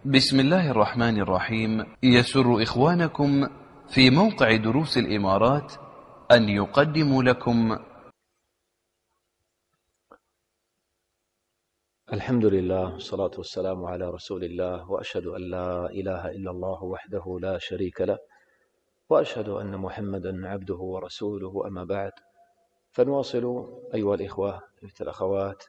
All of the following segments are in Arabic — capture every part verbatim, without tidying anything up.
بسم الله الرحمن الرحيم. يسر إخوانكم في موقع دروس الإمارات أن يقدموا لكم الحمد لله والصلاة والسلام على رسول الله، وأشهد أن لا إله إلا الله وحده لا شريك له، وأشهد أن محمدا عبده ورسوله. أما بعد، فنواصل أيها الإخوة والأخوات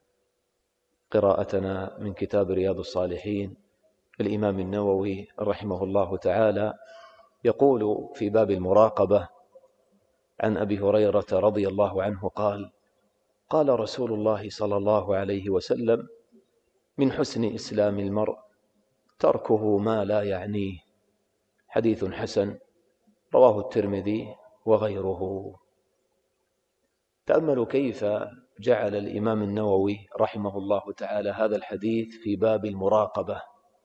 قراءتنا من كتاب رياض الصالحين الإمام النووي رحمه الله تعالى. يقول في باب المراقبة عن أبي هريرة رضي الله عنه قال: قال رسول الله صلى الله عليه وسلم: من حسن إسلام المرء تركه ما لا يعنيه. حديث حسن رواه الترمذي وغيره. تأملوا كيف جعل الإمام النووي رحمه الله تعالى هذا الحديث في باب المراقبة،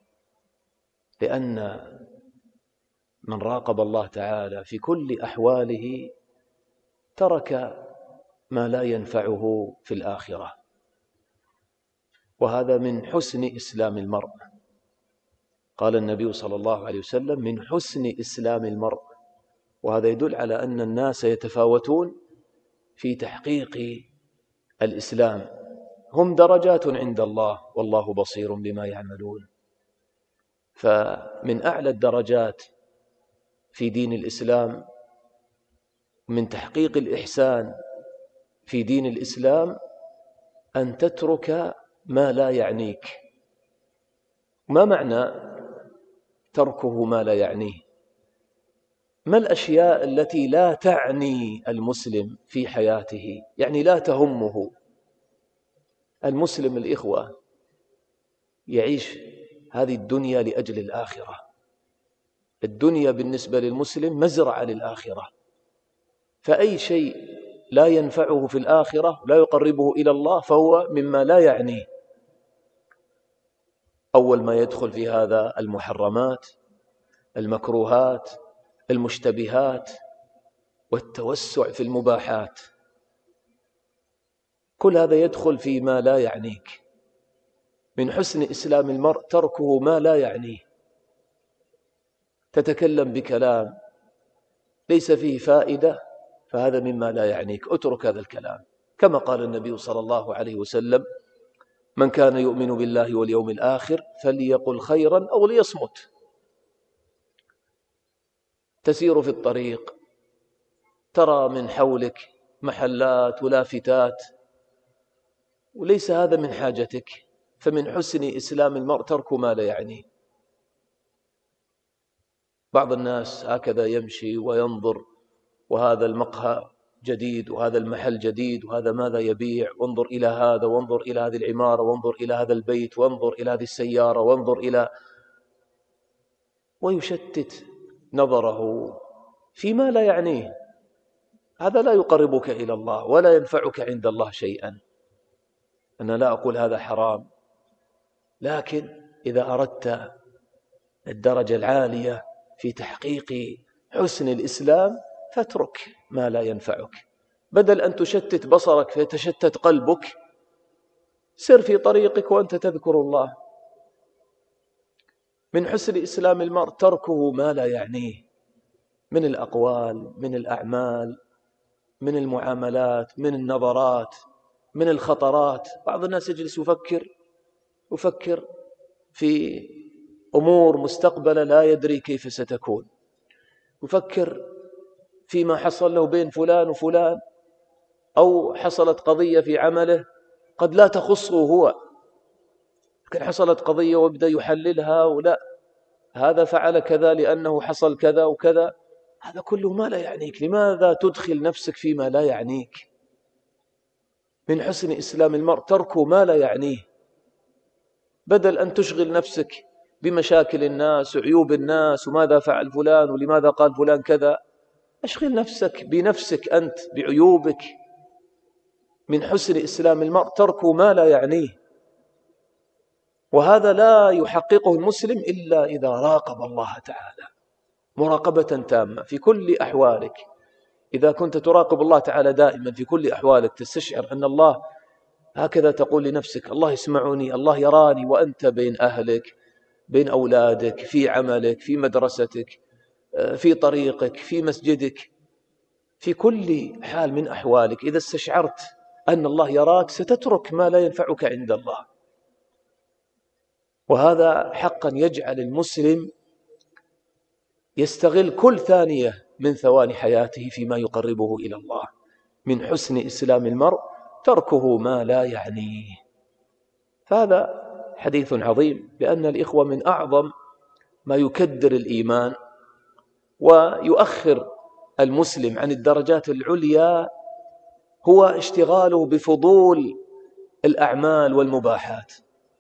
لأن من راقب الله تعالى في كل أحواله ترك ما لا ينفعه في الآخرة، وهذا من حسن إسلام المرء. قال النبي صلى الله عليه وسلم: من حسن إسلام المرء. وهذا يدل على أن الناس يتفاوتون في تحقيق الإسلام، هم درجات عند الله والله بصير بما يعملون. فمن أعلى الدرجات في دين الإسلام من تحقيق الإحسان في دين الإسلام أن تترك ما لا يعنيك. ما معنى تركه ما لا يعنيه؟ ما الأشياء التي لا تعني المسلم في حياته، يعني لا تهمه؟ المسلم الإخوة يعيش هذه الدنيا لأجل الآخرة. الدنيا بالنسبة للمسلم مزرعة للآخرة، فأي شيء لا ينفعه في الآخرة لا يقربه إلى الله فهو مما لا يعنيه. أول ما يدخل في هذا المحرمات، المكروهات، المشتبهات، والتوسع في المباحات، كل هذا يدخل في ما لا يعنيك. من حسن إسلام المرء تركه ما لا يعنيه. تتكلم بكلام ليس فيه فائدة، فهذا مما لا يعنيك، اترك هذا الكلام. كما قال النبي صلى الله عليه وسلم: من كان يؤمن بالله واليوم الآخر فليقل خيرا أو ليصمت. تسير في الطريق ترى من حولك محلات ولافتات وليس هذا من حاجتك، فمن حسن إسلام المرء ترك ما لا يعنيه. بعض الناس هكذا يمشي وينظر، وهذا المقهى جديد وهذا المحل جديد وهذا ماذا يبيع، وانظر إلى هذا وانظر إلى هذه العمارة وانظر إلى هذا البيت وانظر إلى هذه السيارة وانظر إلى، ويشتت نظره فيما لا يعنيه. هذا لا يقربك إلى الله ولا ينفعك عند الله شيئا. أنا لا أقول هذا حرام، لكن إذا أردت الدرجة العالية في تحقيق حسن الإسلام فاترك ما لا ينفعك. بدل أن تشتت بصرك فيتشتت قلبك، سر في طريقك وأنت تذكر الله. من حسن إسلام المرء تركه ما لا يعنيه، من الأقوال، من الأعمال، من المعاملات، من النظرات، من الخطرات. بعض الناس يجلس يفكر يفكر في أمور مستقبلة لا يدري كيف ستكون، يفكر فيما حصل له بين فلان وفلان، أو حصلت قضية في عمله قد لا تخصه هو، لكن حصلت قضية وابدأ يحللها، ولا هذا فعل كذا لأنه حصل كذا وكذا. هذا كله ما لا يعنيك. لماذا تدخل نفسك فيما لا يعنيك؟ من حسن إسلام المرء تركه ما لا يعنيه. بدل أن تشغل نفسك بمشاكل الناس وعيوب الناس وماذا فعل فلان ولماذا قال فلان كذا، أشغل نفسك بنفسك أنت، بعيوبك. من حسن إسلام المرء تركه ما لا يعنيه، وهذا لا يحققه المسلم إلا إذا راقب الله تعالى مراقبة تامة في كل أحوالك. إذا كنت تراقب الله تعالى دائما في كل أحوالك، تستشعر أن الله هكذا تقول لنفسك: الله يسمعني، الله يراني، وأنت بين أهلك بين أولادك، في عملك، في مدرستك، في طريقك، في مسجدك، في كل حال من أحوالك. إذا استشعرت أن الله يراك ستترك ما لا ينفعك عند الله. وهذا حقا يجعل المسلم يستغل كل ثانية من ثواني حياته فيما يقربه إلى الله. من حسن إسلام المرء تركه ما لا يعنيه. فهذا حديث عظيم، لأن الإخوة من أعظم ما يكدر الإيمان ويؤخر المسلم عن الدرجات العليا هو اشتغاله بفضول الأعمال والمباحات.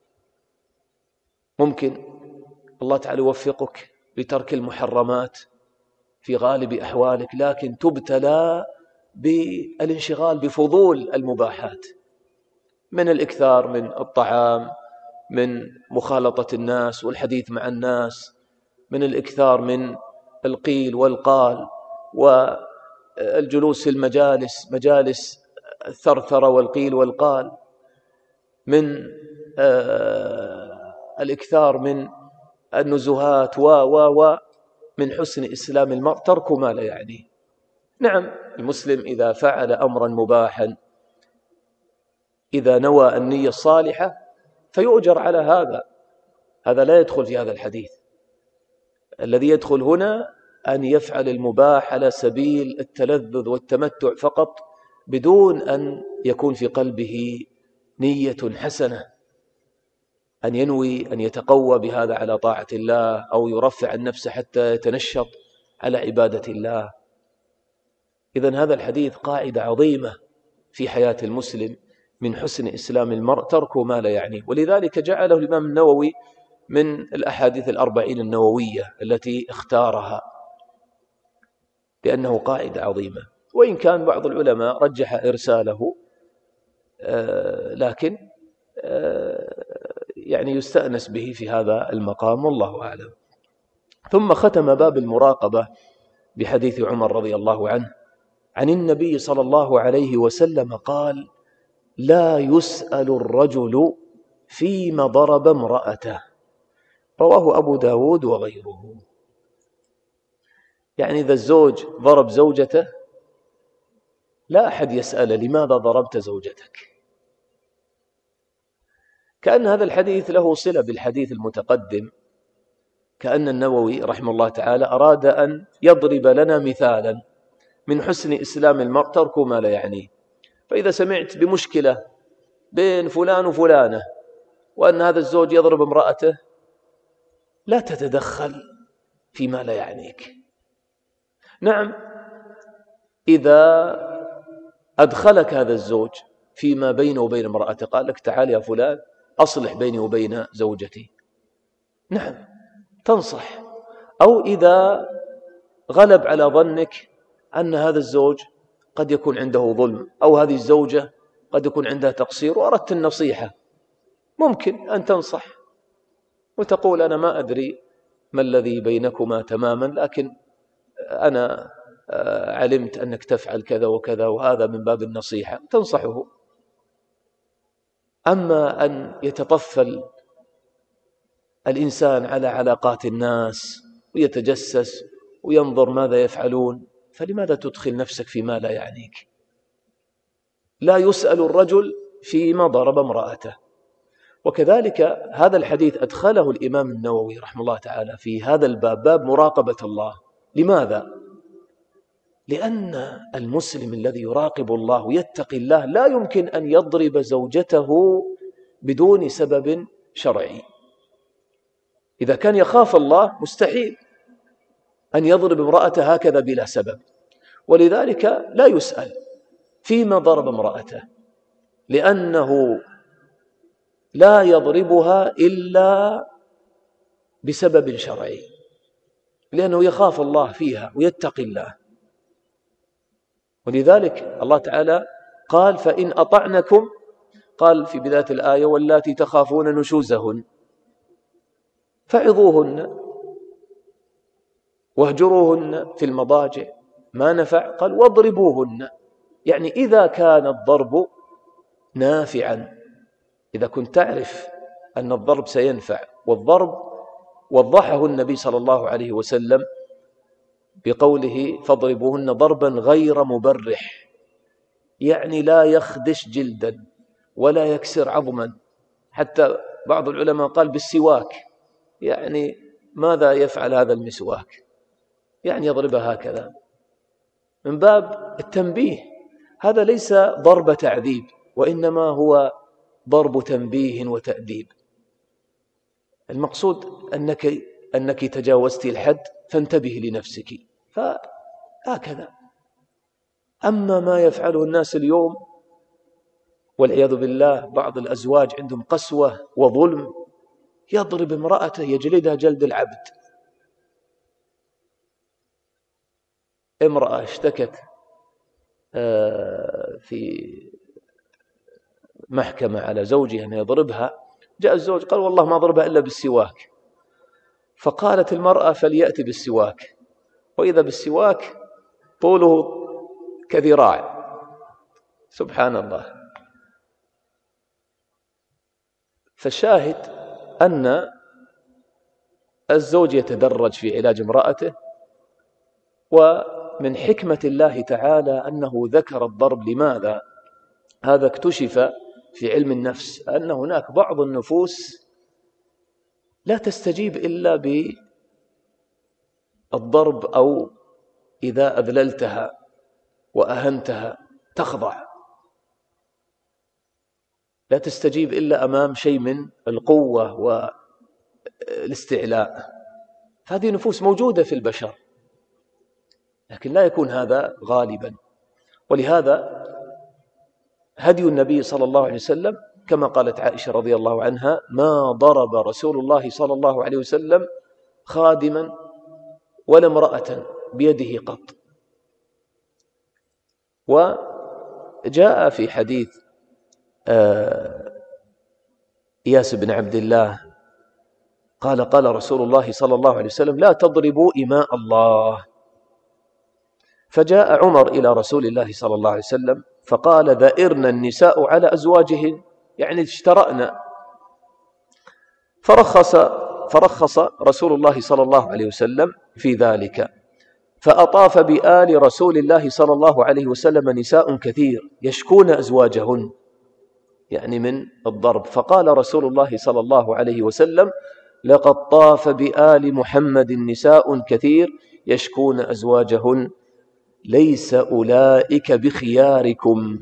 ممكن الله تعالى يوفقك لترك المحرمات في غالب أحوالك، لكن تبتلى بالانشغال بفضول المباحات، من الإكثار من الطعام، من مخالطة الناس والحديث مع الناس، من الإكثار من القيل والقال والجلوس في المجالس، مجالس الثرثرة والقيل والقال، من آه الإكثار من النزهات و و و من حسن إسلام المرء ترك ما لا يعنيه. نعم، المسلم إذا فعل أمرا مباحا إذا نوى النية الصالحة فيؤجر على هذا، هذا لا يدخل في هذا الحديث. الذي يدخل هنا أن يفعل المباح على سبيل التلذذ والتمتع فقط، بدون أن يكون في قلبه نية حسنة، أن ينوي أن يتقوى بهذا على طاعة الله أو يرفع عن نفسه حتى يتنشط على عبادة الله. إذن هذا الحديث قاعدة عظيمة في حياة المسلم، من حسن إسلام المرء ترك ما لا يعنيه. ولذلك جعله الإمام النووي من الأحاديث الأربعين النووية التي اختارها، لأنه قاعدة عظيمة. وإن كان بعض العلماء رجح إرساله، آه لكن آه يعني يستأنس به في هذا المقام، والله أعلم. ثم ختم باب المراقبة بحديث عمر رضي الله عنه عن النبي صلى الله عليه وسلم قال: لا يسأل الرجل فيما ضرب امرأته، رواه أبو داود وغيره. يعني إذا الزوج ضرب زوجته لا أحد يسأل لماذا ضربت زوجتك. كأن هذا الحديث له صلة بالحديث المتقدم، كأن النووي رحمه الله تعالى أراد أن يضرب لنا مثالا من حسن إسلام المرء ترك ما لا يعنيه. فإذا سمعت بمشكلة بين فلان وفلانة وأن هذا الزوج يضرب امرأته، لا تتدخل فيما لا يعنيك. نعم، إذا أدخلك هذا الزوج فيما بينه وبين امرأته، قال لك: تعال يا فلان أصلح بيني وبين زوجتي، نعم تنصح. أو إذا غلب على ظنك أن هذا الزوج قد يكون عنده ظلم، أو هذه الزوجة قد يكون عندها تقصير وأردت النصيحة، ممكن أن تنصح وتقول: أنا ما أدري ما الذي بينكما تماما، لكن أنا علمت أنك تفعل كذا وكذا وهذا من باب النصيحة، تنصحه. أما أن يتطفل الإنسان على علاقات الناس ويتجسس وينظر ماذا يفعلون، فلماذا تدخل نفسك فيما لا يعنيك؟ لا يسأل الرجل فيما ضرب امرأته. وكذلك هذا الحديث أدخله الإمام النووي رحمه الله تعالى في هذا الباب، باب مراقبة الله. لماذا؟ لأن المسلم الذي يراقب الله ويتقي الله لا يمكن أن يضرب زوجته بدون سبب شرعي. إذا كان يخاف الله مستحيل أن يضرب امرأته هكذا بلا سبب، ولذلك لا يسأل فيما ضرب امرأته، لأنه لا يضربها إلا بسبب شرعي، لأنه يخاف الله فيها ويتقي الله. ولذلك الله تعالى قال: فإن أطعنكم، قال في بداية الآية: واللاتي تخافون نشوزهن فعظوهن واهجروهن في المضاجع، ما نفع قال: واضربوهن. يعني إذا كان الضرب نافعا، إذا كنت تعرف أن الضرب سينفع، والضرب وضحه النبي صلى الله عليه وسلم بقوله فاضربوهن ضربا غير مبرح، يعني لا يخدش جلدا ولا يكسر عظما. حتى بعض العلماء قال بالسواك، يعني ماذا يفعل هذا المسواك؟ يعني يضربها هكذا من باب التنبيه. هذا ليس ضرب تعذيب، وإنما هو ضرب تنبيه وتأديب. المقصود أنك, أنك تجاوزت الحد فانتبه لنفسك، فهكذا. أما ما يفعله الناس اليوم والعياذ بالله، بعض الأزواج عندهم قسوة وظلم، يضرب امرأته يجلدها جلد العبد. امرأة اشتكت في محكمة على زوجها أن يضربها، جاء الزوج قال والله ما ضربها إلا بالسواك، فقالت المرأة فليأتي بالسواك، وإذا بالسواك طوله كذراع. سبحان الله. فالشاهد أن الزوج يتدرج في علاج امرأته، ومن حكمة الله تعالى أنه ذكر الضرب. لماذا؟ هذا اكتشف في علم النفس أن هناك بعض النفوس لا تستجيب إلا بالضرب، أو إذا أذللتها وأهنتها تخضع، لا تستجيب إلا أمام شيء من القوة والاستعلاء. هذه نفوس موجودة في البشر، لكن لا يكون هذا غالبا. ولهذا هدي النبي صلى الله عليه وسلم كما قالت عائشة رضي الله عنها: ما ضرب رسول الله صلى الله عليه وسلم خادما ولا امرأة بيده قط. وجاء في حديث إياس بن عبد الله قال قال رسول الله صلى الله عليه وسلم: لا تضربوا إماء الله. فجاء عمر إلى رسول الله صلى الله عليه وسلم فقال: ذئرن النساء على أزواجهن، يعني اشترأنا. فرخص فرخص رسول الله صلى الله عليه وسلم في ذلك، فأطاف بآل رسول الله صلى الله عليه وسلم نساء كثير يشكون أزواجهن، يعني من الضرب. فقال رسول الله صلى الله عليه وسلم: لقد طاف بآل محمد نساء كثير يشكون أزواجهن، ليس أولئك بخياركم.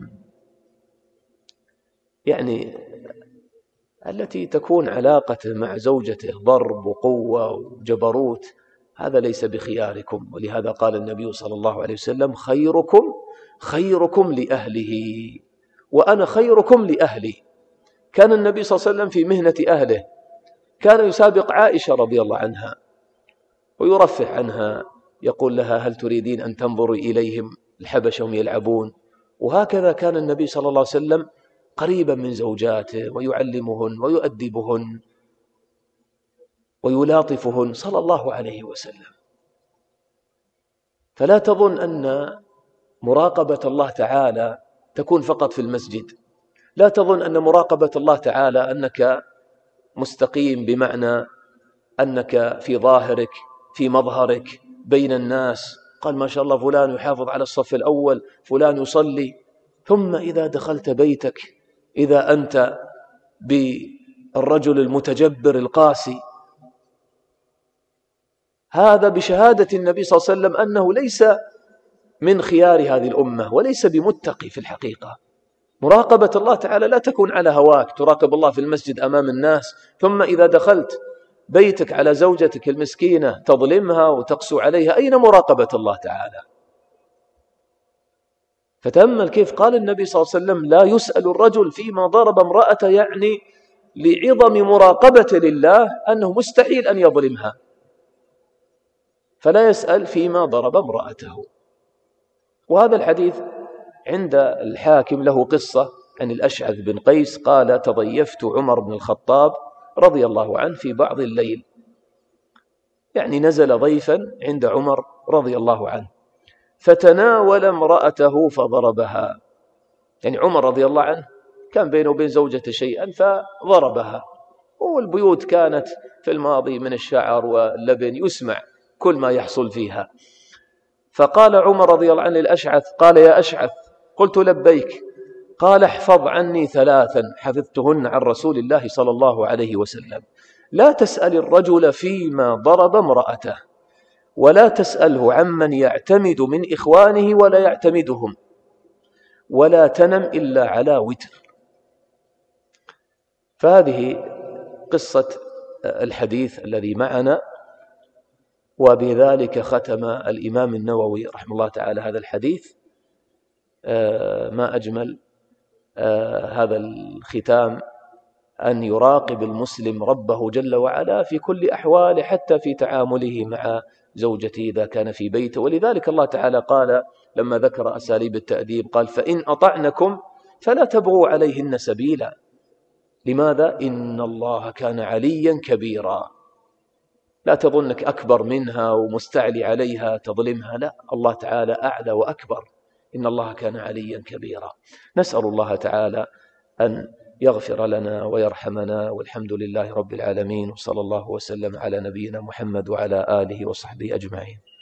يعني التي تكون علاقته مع زوجته ضرب وقوة وجبروت، هذا ليس بخياركم. ولهذا قال النبي صلى الله عليه وسلم: خيركم خيركم لأهله وأنا خيركم لأهلي. كان النبي صلى الله عليه وسلم في مهنة أهله، كان يسابق عائشة رضي الله عنها ويرفع عنها، يقول لها: هل تريدين أن تنظري إليهم الحبشة هم يلعبون؟ وهكذا كان النبي صلى الله عليه وسلم قريبا من زوجاته ويعلمهن ويؤدبهن ويلاطفهن صلى الله عليه وسلم. فلا تظن أن مراقبة الله تعالى تكون فقط في المسجد، لا تظن أن مراقبة الله تعالى أنك مستقيم بمعنى أنك في ظاهرك في مظهرك بين الناس، قال ما شاء الله فلان يحافظ على الصف الأول، فلان يصلي، ثم إذا دخلت بيتك إذا أنت بالرجل المتجبر القاسي. هذا بشهادة النبي صلى الله عليه وسلم أنه ليس من خيار هذه الأمة وليس بمتقي في الحقيقة. مراقبة الله تعالى لا تكون على هواك، تراقب الله في المسجد أمام الناس، ثم إذا دخلت بيتك على زوجتك المسكينة تظلمها وتقسو عليها. أين مراقبة الله تعالى؟ فتأمل كيف قال النبي صلى الله عليه وسلم: لا يسأل الرجل فيما ضرب امرأة، يعني لعظم مراقبة لله أنه مستحيل أن يظلمها، فلا يسأل فيما ضرب امرأته. وهذا الحديث عند الحاكم له قصة عن الأشعث بن قيس قال: تضيفت عمر بن الخطاب رضي الله عنه في بعض الليل، يعني نزل ضيفا عند عمر رضي الله عنه فتناول امرأته فضربها. يعني عمر رضي الله عنه كان بينه وبين زوجته شيئا فضربها، والبيوت كانت في الماضي من الشعر واللبن، يسمع كل ما يحصل فيها. فقال عمر رضي الله عنه للأشعث، قال يا أشعث، قلت لبيك، قال احفظ عني ثلاثا حفظتهن عن رسول الله صلى الله عليه وسلم: لا تسأل الرجل فيما ضرب امرأته، ولا تسأله عمن يعتمد من إخوانه ولا يعتمدهم، ولا تنم إلا على وتر. فهذه قصة الحديث الذي معنا، وبذلك ختم الإمام النووي رحمه الله تعالى هذا الحديث. ما أجمل هذا الختام، أن يراقب المسلم ربه جل وعلا في كل أحواله، حتى في تعامله مع زوجته إذا كان في بيته. ولذلك الله تعالى قال لما ذكر أساليب التأديب، قال فإن أطعنكم فلا تبغوا عليهن سبيلا. لماذا؟ إن الله كان عليا كبيرا. لا تظنك أكبر منها ومستعلي عليها تظلمها، لا، الله تعالى أعلى وأكبر، إن الله كان عليا كبيرا. نسأل الله تعالى أن يغفر لنا ويرحمنا، والحمد لله رب العالمين، وصلى الله وسلم على نبينا محمد وعلى آله وصحبه أجمعين.